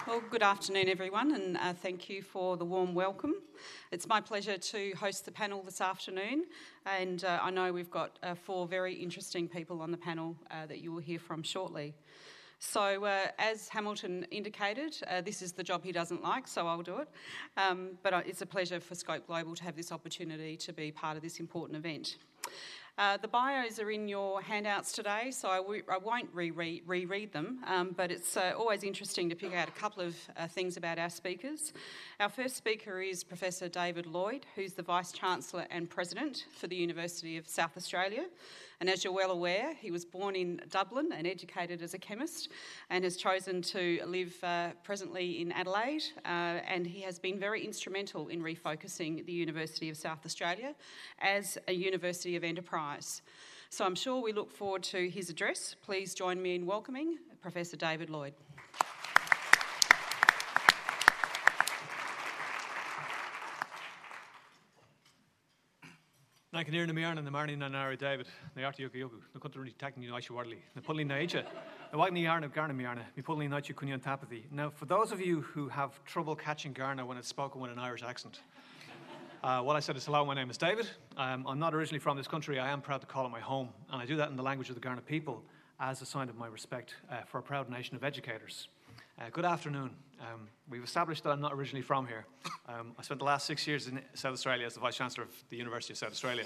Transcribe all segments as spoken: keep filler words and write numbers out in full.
Well, good afternoon, everyone, and uh, thank you for the warm welcome. It's my pleasure to host the panel this afternoon, and uh, I know we've got uh, four very interesting people on the panel uh, that you will hear from shortly. So, uh, as Hamilton indicated, uh, this is the job he doesn't like, so I'll do it. Um, but it's a pleasure for Scope Global to have this opportunity to be part of this important event. Uh, the bios are in your handouts today, so I, w- I won't re-read, reread them, um, but it's uh, always interesting to pick out a couple of uh, things about our speakers. Our first speaker is Professor David Lloyd, who's the Vice-Chancellor and President for the University of South Australia. And as you're well aware, he was born in Dublin and educated as a chemist and has chosen to live uh, presently in Adelaide, uh, and he has been very instrumental in refocusing the University of South Australia as a university of enterprise. So I'm sure we look forward to his address. Please join me in welcoming Professor David Lloyd. Na can na miarna na marni na nara David na arti yoku yoku na kunta really taking you nice wordly na pulling na echa na wag ni yarna garna miarna mi pulling na kunyan tapathy. Now, for those of you who have trouble catching Garna when it's spoken with an Irish accent, uh, what I said is hello, my name is David. Um, I'm not originally from this country. I am proud to call it my home, and I do that in the language of the Garna people as a sign of my respect uh, for a proud nation of educators. Uh, good afternoon. Um, we've established that I'm not originally from here. Um, I spent the last six years in South Australia as the Vice-Chancellor of the University of South Australia.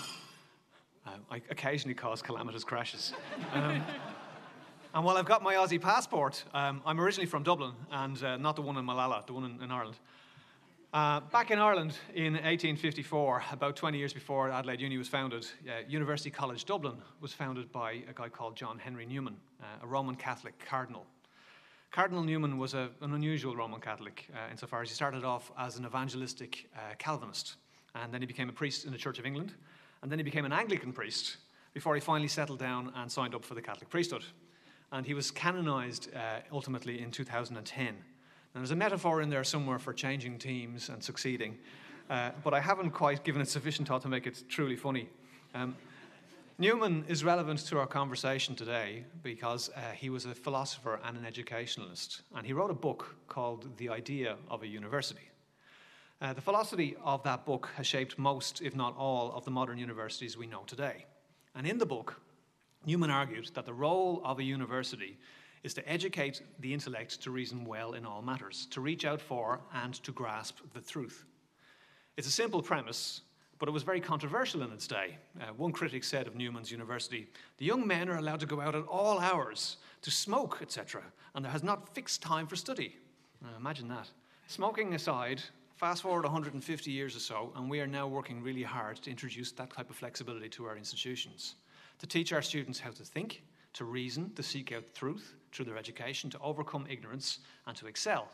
Uh, I occasionally cause calamitous crashes. Um, and while I've got my Aussie passport, um, I'm originally from Dublin, and uh, not the one in Malala, the one in, in Ireland. Uh, back in Ireland in eighteen fifty-four, about twenty years before Adelaide Uni was founded, uh, University College Dublin was founded by a guy called John Henry Newman, uh, a Roman Catholic cardinal. Cardinal Newman was a, an unusual Roman Catholic uh, insofar as he started off as an evangelistic uh, Calvinist, and then he became a priest in the Church of England, and then he became an Anglican priest before he finally settled down and signed up for the Catholic priesthood. And he was canonised uh, ultimately in two thousand ten. Now, there's a metaphor in there somewhere for changing teams and succeeding, uh, but I haven't quite given it sufficient thought to make it truly funny. Um, Newman is relevant to our conversation today because uh, he was a philosopher and an educationalist, and he wrote a book called The Idea of a University. Uh, the philosophy of that book has shaped most, if not all, of the modern universities we know today. And in the book, Newman argued that the role of a university is to educate the intellect to reason well in all matters, to reach out for and to grasp the truth. It's a simple premise, but it was very controversial in its day. Uh, one critic said of Newman's University, "The young men are allowed to go out at all hours to smoke, et cetera, and there has not fixed time for study." Now, imagine that. Smoking aside, fast forward one hundred fifty years or so, and we are now working really hard to introduce that type of flexibility to our institutions, to teach our students how to think, to reason, to seek out truth through their education, to overcome ignorance, and to excel.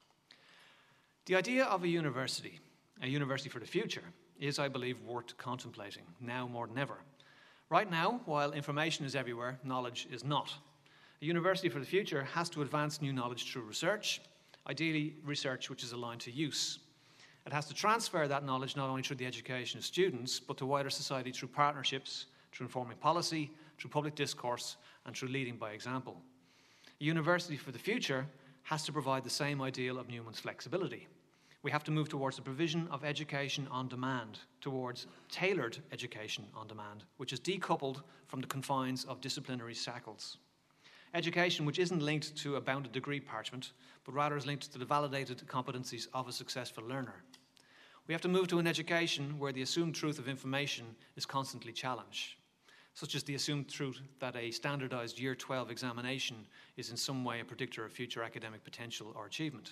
The idea of a university, a university for the future, is, I believe, worth contemplating, now more than ever. Right now, while information is everywhere, knowledge is not. A university for the future has to advance new knowledge through research, ideally research which is aligned to use. It has to transfer that knowledge not only through the education of students, but to wider society through partnerships, through informing policy, through public discourse, and through leading by example. A university for the future has to provide the same ideal of Newman's flexibility. We have to move towards the provision of education on demand, towards tailored education on demand, which is decoupled from the confines of disciplinary shackles. Education which isn't linked to a bounded degree parchment, but rather is linked to the validated competencies of a successful learner. We have to move to an education where the assumed truth of information is constantly challenged, such as the assumed truth that a standardised Year twelve examination is in some way a predictor of future academic potential or achievement.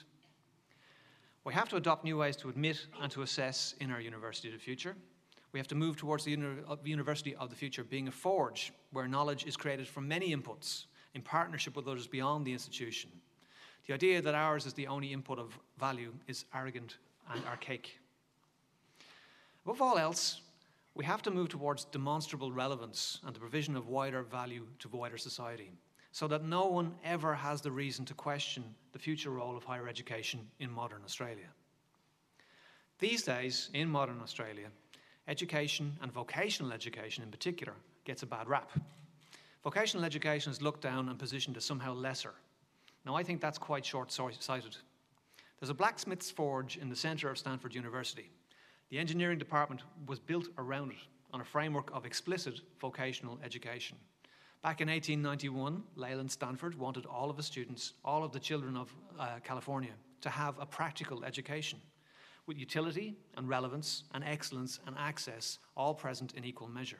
We have to adopt new ways to admit and to assess in our university of the future. We have to move towards the uni- university of the future being a forge where knowledge is created from many inputs in partnership with others beyond the institution. The idea that ours is the only input of value is arrogant and archaic. Above all else, we have to move towards demonstrable relevance and the provision of wider value to wider society, so that no one ever has the reason to question the future role of higher education in modern Australia. These days, in modern Australia, education, and vocational education in particular, gets a bad rap. Vocational education is looked down and positioned as somehow lesser. Now, I think that's quite short-sighted. There's a blacksmith's forge in the centre of Stanford University. The engineering department was built around it on a framework of explicit vocational education. Back in eighteen ninety-one, Leyland Stanford wanted all of the students, all of the children of uh, California, to have a practical education with utility and relevance and excellence and access all present in equal measure.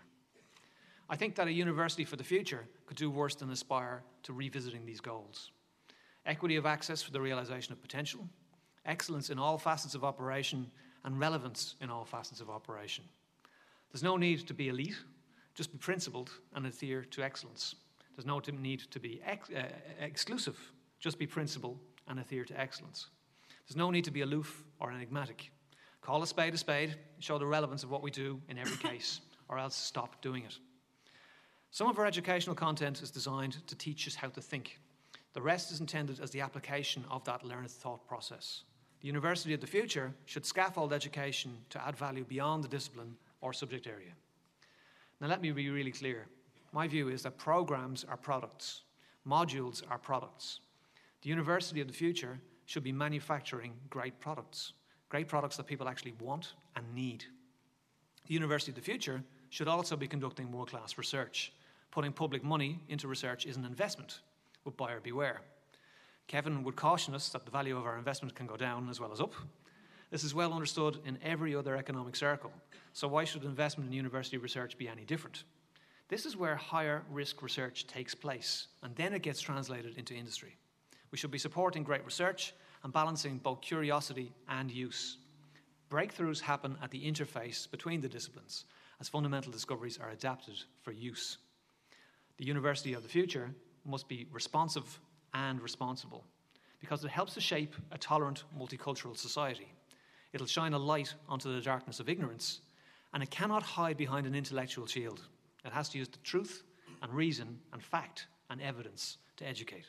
I think that a university for the future could do worse than aspire to revisiting these goals. Equity of access for the realisation of potential, excellence in all facets of operation, and relevance in all facets of operation. There's no need to be elite, just be principled and adhere to excellence. There's no need to be ex- uh, exclusive, just be principled and adhere to excellence. There's no need to be aloof or enigmatic. Call a spade a spade, show the relevance of what we do in every case, or else stop doing it. Some of our educational content is designed to teach us how to think. The rest is intended as the application of that learned thought process. The University of the Future should scaffold education to add value beyond the discipline or subject area. Now, let me be really clear. My view is that programs are products. Modules are products. The University of the Future should be manufacturing great products, great products that people actually want and need. The University of the Future should also be conducting world-class research. Putting public money into research is an investment, but buyer beware. Kevin would caution us that the value of our investment can go down as well as up. This is well understood in every other economic circle, so why should investment in university research be any different? This is where higher risk research takes place, and then it gets translated into industry. We should be supporting great research and balancing both curiosity and use. Breakthroughs happen at the interface between the disciplines, as fundamental discoveries are adapted for use. The University of the Future must be responsive and responsible, because it helps to shape a tolerant, multicultural society. It'll shine a light onto the darkness of ignorance, and it cannot hide behind an intellectual shield. It has to use the truth and reason and fact and evidence to educate.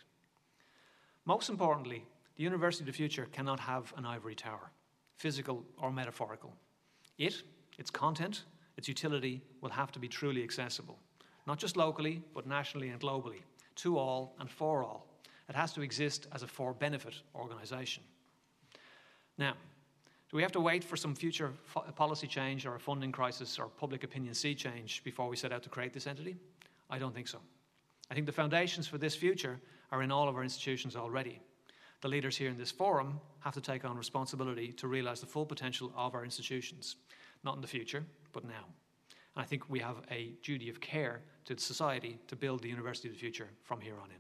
Most importantly, the University of the Future cannot have an ivory tower, physical or metaphorical. It, its content, its utility will have to be truly accessible, not just locally, but nationally and globally, to all and for all. It has to exist as a for-benefit organisation. Now, do we have to wait for some future fo- policy change or a funding crisis or public opinion sea change before we set out to create this entity? I don't think so. I think the foundations for this future are in all of our institutions already. The leaders here in this forum have to take on responsibility to realise the full potential of our institutions, not in the future, but now. And I think we have a duty of care to society to build the University of the Future from here on in.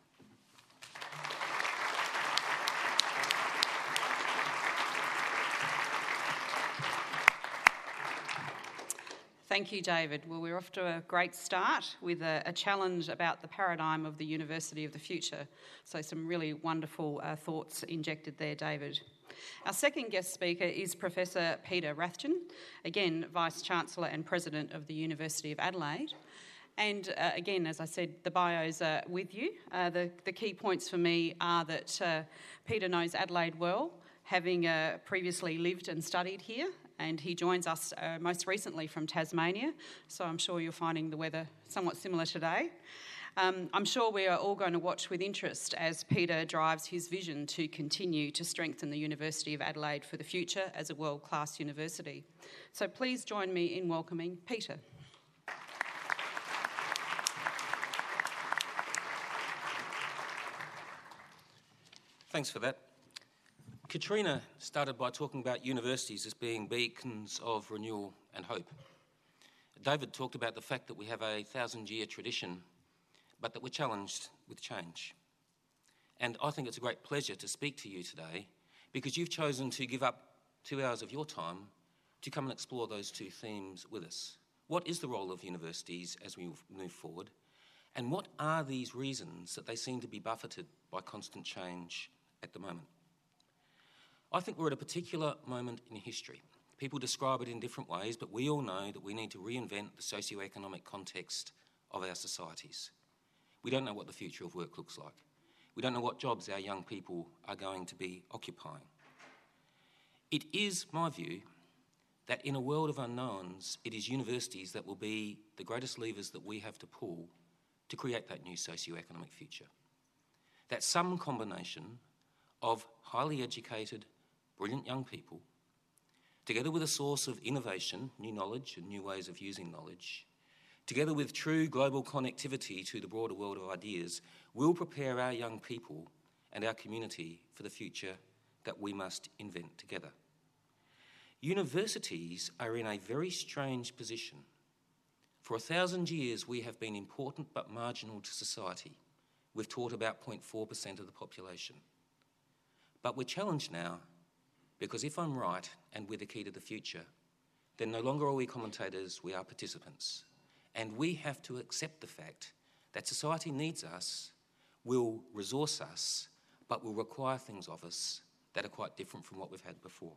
Thank you, David. Well, we're off to a great start with a, a challenge about the paradigm of the University of the Future. So some really wonderful uh, thoughts injected there, David. Our second guest speaker is Professor Peter Rathjen, again, Vice-Chancellor and President of the University of Adelaide. And uh, again, as I said, the bios are with you. Uh, the, the key points for me are that uh, Peter knows Adelaide well, having uh, previously lived and studied here, and he joins us uh, most recently from Tasmania, so I'm sure you're finding the weather somewhat similar today. Um, I'm sure we are all going to watch with interest as Peter drives his vision to continue to strengthen the University of Adelaide for the future as a world-class university. So please join me in welcoming Peter. Thanks for that. Katrina started by talking about universities as being beacons of renewal and hope. David talked about the fact that we have a thousand-year tradition, but that we're challenged with change. And I think it's a great pleasure to speak to you today because you've chosen to give up two hours of your time to come and explore those two themes with us. What is the role of universities as we move forward? And what are these reasons that they seem to be buffeted by constant change at the moment? I think we're at a particular moment in history. People describe it in different ways, but we all know that we need to reinvent the socio-economic context of our societies. We don't know what the future of work looks like. We don't know what jobs our young people are going to be occupying. It is my view that in a world of unknowns, it is universities that will be the greatest levers that we have to pull to create that new socio-economic future. that some combination of highly educated, brilliant young people, together with a source of innovation, new knowledge and new ways of using knowledge, together with true global connectivity to the broader world of ideas, will prepare our young people and our community for the future that we must invent together. Universities are in a very strange position. For a thousand years, we have been important but marginal to society. We've taught about zero point four percent of the population. But we're challenged now because if I'm right and we're the key to the future, then no longer are we commentators, we are participants. And we have to accept the fact that society needs us, will resource us, but will require things of us that are quite different from what we've had before.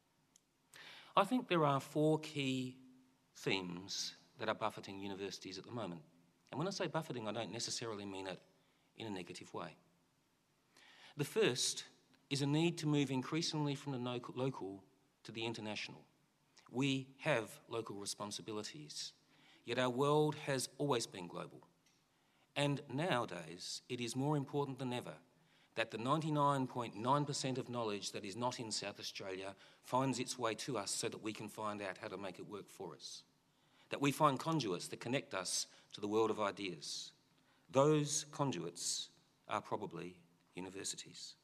I think there are four key themes that are buffeting universities at the moment. And when I say buffeting, I don't necessarily mean it in a negative way. The first is a need to move increasingly from the no- local to the international. We have local responsibilities, yet our world has always been global. And nowadays, it is more important than ever that the ninety-nine point nine percent of knowledge that is not in South Australia finds its way to us so that we can find out how to make it work for us. That we find conduits that connect us to the world of ideas. Those conduits are probably universities.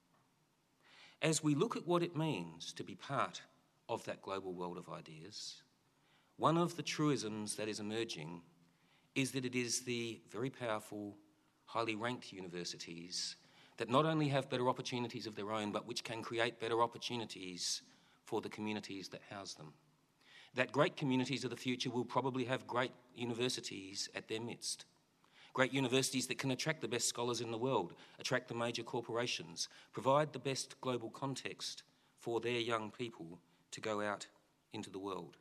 As we look at what it means to be part of that global world of ideas, one of the truisms that is emerging is that it is the very powerful, highly ranked universities that not only have better opportunities of their own, but which can create better opportunities for the communities that house them. That great communities of the future will probably have great universities at their midst. Great universities that can attract the best scholars in the world, attract the major corporations, provide the best global context for their young people to go out into the world.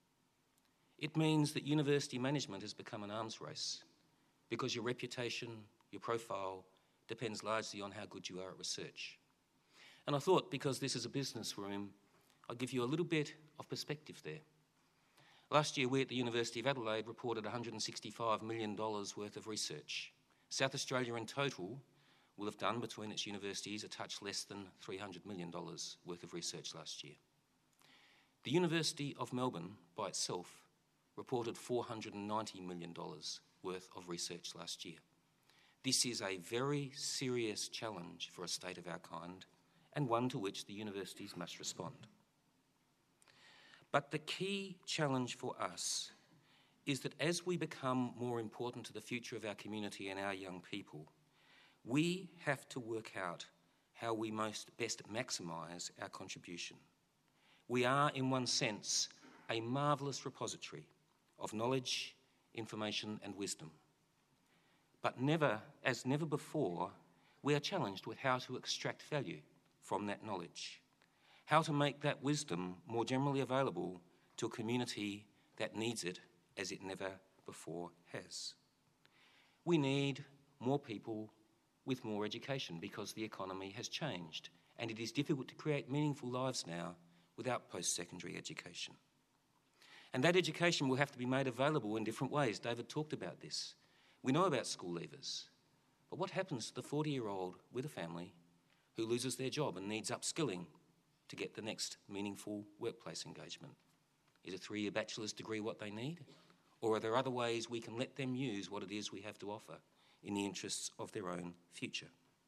It means that university management has become an arms race because your reputation, your profile, depends largely on how good you are at research. And I thought, because this is a business room, I'd give you a little bit of perspective there. Last year, we at the University of Adelaide reported one hundred sixty-five million dollars worth of research. South Australia in total will have done, between its universities, a touch less than three hundred million dollars worth of research last year. The University of Melbourne, by itself, reported four hundred ninety million dollars worth of research last year. This is a very serious challenge for a state of our kind, and one to which the universities must respond. But the key challenge for us is that as we become more important to the future of our community and our young people, we have to work out how we most best maximise our contribution. We are, in one sense, a marvellous repository of knowledge, information and wisdom. But never, as never before, we are challenged with how to extract value from that knowledge, how to make that wisdom more generally available to a community that needs it as it never before has. We need more people with more education because the economy has changed and it is difficult to create meaningful lives now without post-secondary education. And that education will have to be made available in different ways. David talked about this. We know about school leavers, but what happens to the forty-year-old with a family who loses their job and needs upskilling to get the next meaningful workplace engagement? Is a three-year bachelor's degree what they need? Or are there other ways we can let them use what it is we have to offer in the interests of their own future?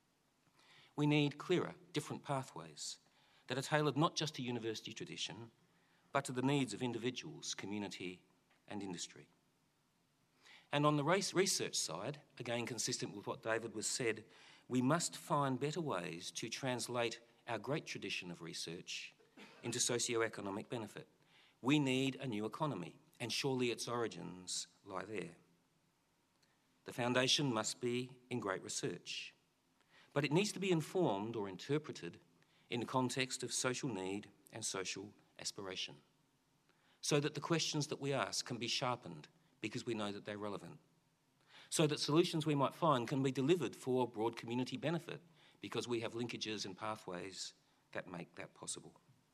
We need clearer, different pathways that are tailored not just to university tradition, but to the needs of individuals, community and industry. And on the race research side, again consistent with what David was said, we must find better ways to translate our great tradition of research into socio-economic benefit. We need a new economy, and surely its origins lie there. The foundation must be in great research, but it needs to be informed or interpreted in the context of social need and social aspiration, so that the questions that we ask can be sharpened because we know that they're relevant, so that solutions we might find can be delivered for broad community benefit because we have linkages and pathways that make that possible.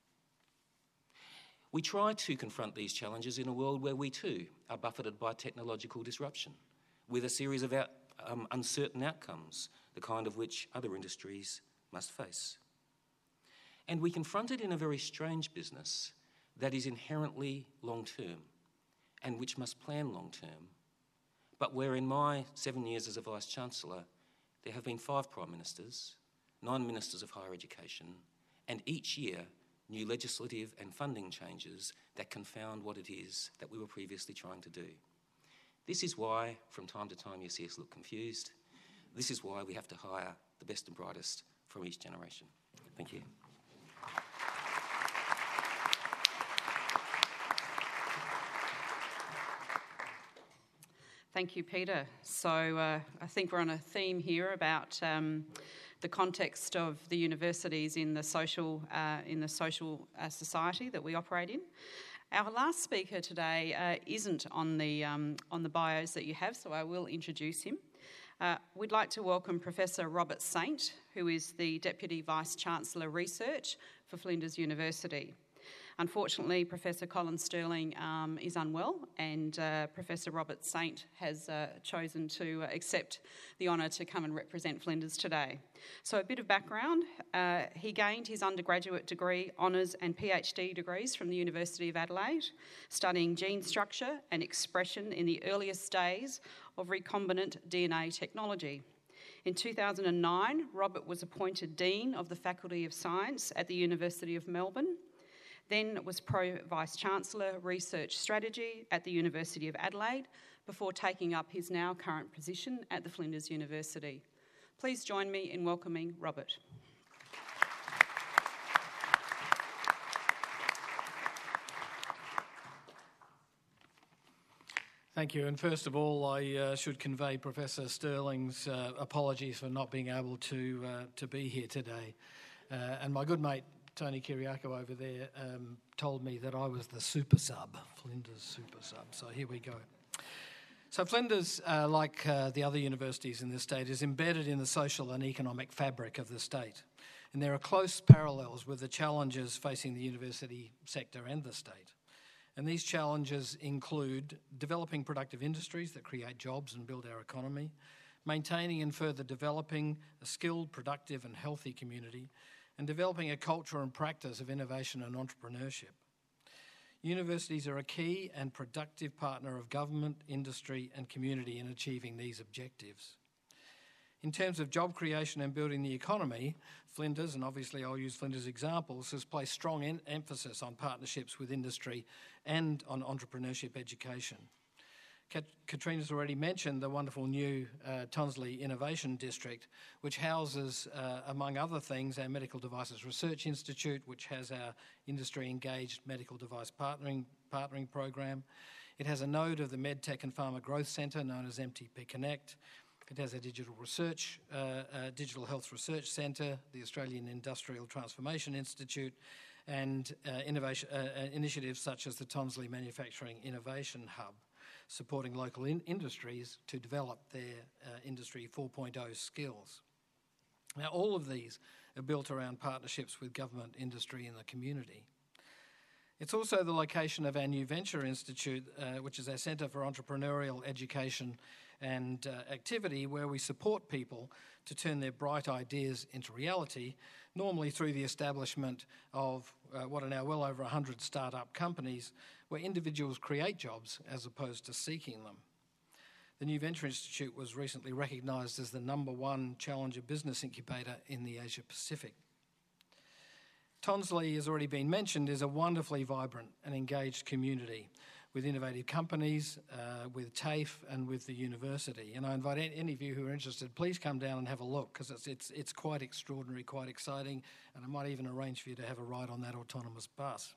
We try to confront these challenges in a world where we too are buffeted by technological disruption, with a series of um, uncertain outcomes, the kind of which other industries must face. And we confront it in a very strange business that is inherently long-term and which must plan long-term, but where in my seven years as a Vice-Chancellor, there have been five Prime Ministers, nine Ministers of Higher Education, and each year new legislative and funding changes that confound what it is that we were previously trying to do. This is why, from time to time, you see us look confused. This is why we have to hire the best and brightest from each generation. Thank you. Thank you, Peter. So uh, I think we're on a theme here about um, the context of the universities in the social uh, in the social uh, society that we operate in. Our last speaker today uh, isn't on the um, on the bios that you have, so I will introduce him. Uh, we'd like to welcome Professor Robert Saint, who is the Deputy Vice-Chancellor Research for Flinders University. Unfortunately, Professor Colin Stirling um, is unwell, and uh, Professor Robert Saint has uh, chosen to accept the honour to come and represent Flinders today. So a bit of background, uh, he gained his undergraduate degree, honours and PhD degrees from the University of Adelaide, studying gene structure and expression in the earliest days of recombinant D N A technology. In two thousand nine, Robert was appointed Dean of the Faculty of Science at the University of Melbourne, then was Pro-Vice-Chancellor Research Strategy at the University of Adelaide before taking up his now current position at the Flinders University. Please join me in welcoming Robert. Thank you. And first of all, I uh, should convey Professor Stirling's uh, apologies for not being able to uh, to be here today. Uh, and my good mate Tony Kiriako over there um, told me that I was the super sub, Flinders super sub. So here we go. So Flinders, uh, like uh, the other universities in this state, is embedded in the social and economic fabric of the state. And there are close parallels with the challenges facing the university sector and the state. And these challenges include developing productive industries that create jobs and build our economy, maintaining and further developing a skilled, productive and healthy community, and developing a culture and practice of innovation and entrepreneurship. Universities are a key and productive partner of government, industry and community in achieving these objectives. In terms of job creation and building the economy, Flinders, and obviously I'll use Flinders examples, has placed strong en- emphasis on partnerships with industry and on entrepreneurship education. Kat- Katrina's already mentioned the wonderful new uh, Tonsley Innovation District, which houses, uh, among other things, our Medical Devices Research Institute, which has our industry-engaged medical device partnering, partnering program. It has a node of the MedTech and Pharma Growth Centre, known as M T P Connect. It has a digital research, uh, uh, digital health research centre, the Australian Industrial Transformation Institute, and uh, innovation uh, initiatives such as the Tonsley Manufacturing Innovation Hub, supporting local in- industries to develop their uh, Industry four point oh skills. Now, all of these are built around partnerships with government, industry and the community. It's also the location of our New Venture Institute, uh, which is our Centre for Entrepreneurial Education and uh, Activity, where we support people to turn their bright ideas into reality, normally through the establishment of uh, what are now well over one hundred start-up companies where individuals create jobs as opposed to seeking them. The New Venture Institute was recently recognised as the number one Challenger Business Incubator in the Asia Pacific. Tonsley, as already been mentioned, is a wonderfully vibrant and engaged community with innovative companies, uh, with TAFE and with the university. And I invite any of you who are interested, please come down and have a look, because it's, it's, it's quite extraordinary, quite exciting, and I might even arrange for you to have a ride on that autonomous bus.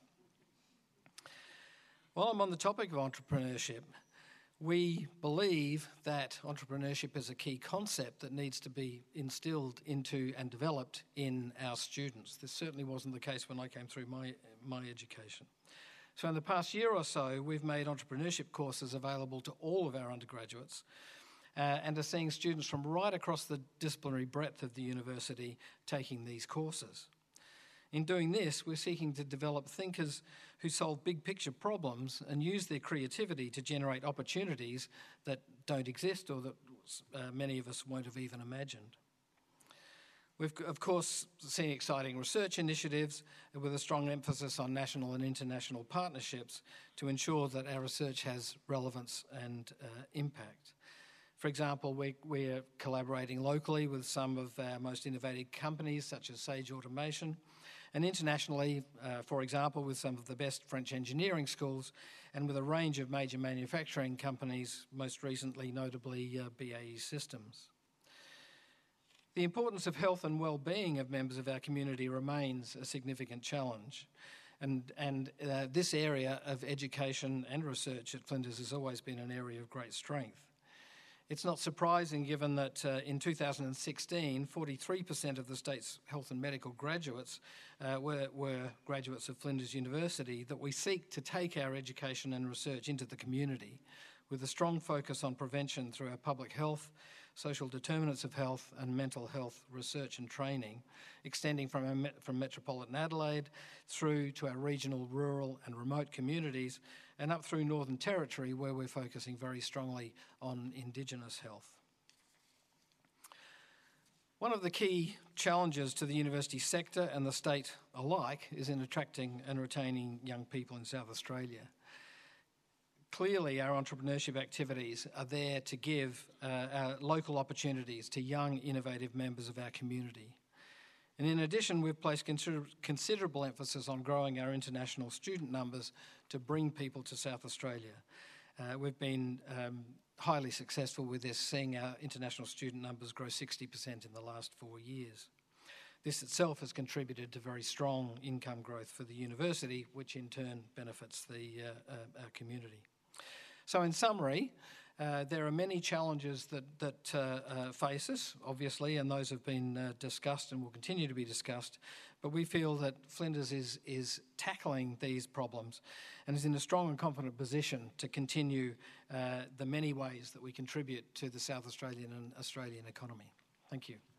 While I'm on the topic of entrepreneurship, we believe that entrepreneurship is a key concept that needs to be instilled into and developed in our students. This certainly wasn't the case when I came through my, my education. So in the past year or so, we've made entrepreneurship courses available to all of our undergraduates uh, and are seeing students from right across the disciplinary breadth of the university taking these courses. In doing this, we're seeking to develop thinkers who solve big picture problems and use their creativity to generate opportunities that don't exist or that uh, many of us won't have even imagined. We've, of course, seen exciting research initiatives with a strong emphasis on national and international partnerships to ensure that our research has relevance and uh, impact. For example, we, we are collaborating locally with some of our most innovative companies, such as Sage Automation, and internationally, uh, for example, with some of the best French engineering schools and with a range of major manufacturing companies, most recently, notably uh, B A E Systems. The importance of health and well-being of members of our community remains a significant challenge, and, and uh, this area of education and research at Flinders has always been an area of great strength. It's not surprising, given that uh, in two thousand sixteen, forty-three percent of the state's health and medical graduates uh, were, were graduates of Flinders University, that we seek to take our education and research into the community with a strong focus on prevention through our public health, social determinants of health and mental health research and training, extending from, our, from metropolitan Adelaide through to our regional, rural and remote communities, and up through Northern Territory, where we're focusing very strongly on Indigenous health. One of the key challenges to the university sector and the state alike is in attracting and retaining young people in South Australia. Clearly, our entrepreneurship activities are there to give uh, our local opportunities to young, innovative members of our community. And in addition, we've placed consider- considerable emphasis on growing our international student numbers to bring people to South Australia. Uh, we've been um, highly successful with this, seeing our international student numbers grow sixty percent in the last four years. This itself has contributed to very strong income growth for the university, which in turn benefits the uh, uh, our community. So in summary, uh, there are many challenges that, that uh, uh, face us, obviously, and those have been uh, discussed and will continue to be discussed, but we feel that Flinders is, is tackling these problems and is in a strong and confident position to continue uh, the many ways that we contribute to the South Australian and Australian economy. Thank you.